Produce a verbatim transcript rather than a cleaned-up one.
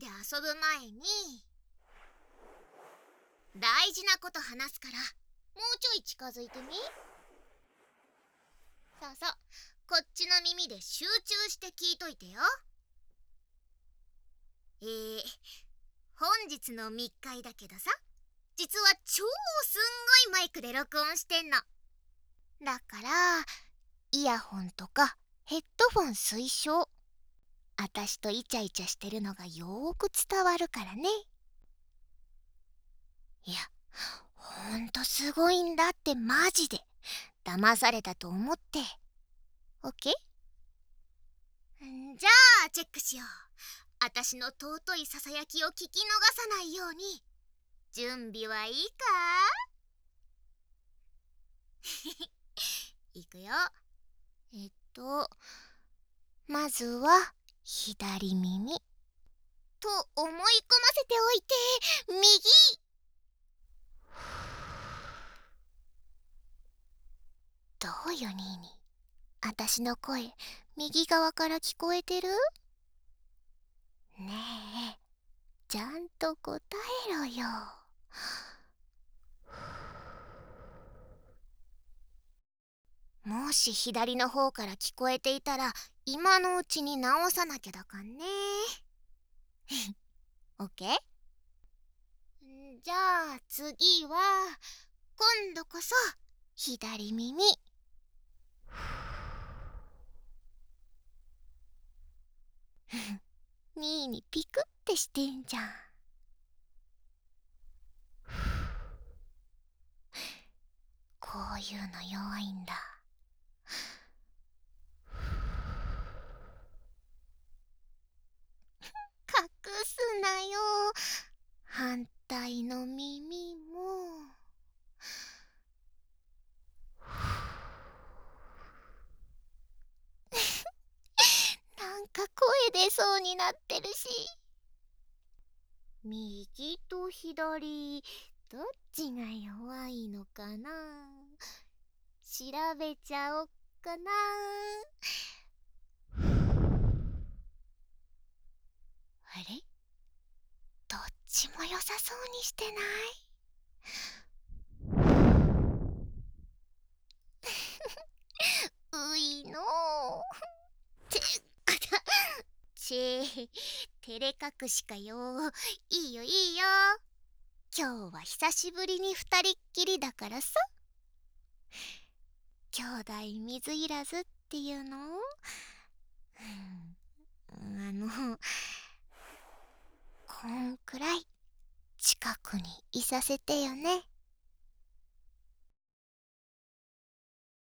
で遊ぶ前に大事なこと話すから、もうちょい近づいてみ。そうそう、こっちの耳で集中して聞いといてよ。えー、本日の密会だけどさ、実は超すんごいマイクで録音してんの。だからイヤホンとかヘッドフォン推奨。あたしとイチャイチャしてるのがよーく伝わるからね。いや、ほんとすごいんだってマジで。騙されたと思って。オッケー？じゃあチェックしよう。あたしの尊いささやきを聞き逃さないように。準備はいいか？いくよ。えっとまずは左耳と思い込ませておいて、右。どうよニーニー、あたしの声右側から聞こえてる？ねえ、ちゃんと答えろよ。もし左の方から聞こえていたら、今のうちに直さなきゃだかんね。オッケー？じゃあ次は今度こそ左耳。ニーニピクってしてんじゃん。こういうの弱いんだ。隠すなよ、反対の耳も。なんか声出そうになってるし。右と左、どっちが弱いのかな？調べちゃおっかな。あれ？どっちも良さそうにしてない？ういのてちぇ、照れ隠しかよ。いいよいいよ、今日は久しぶりに二人っきりだからさ。兄弟水入らずっていうの？あのこんくらい近くにいさせてよね。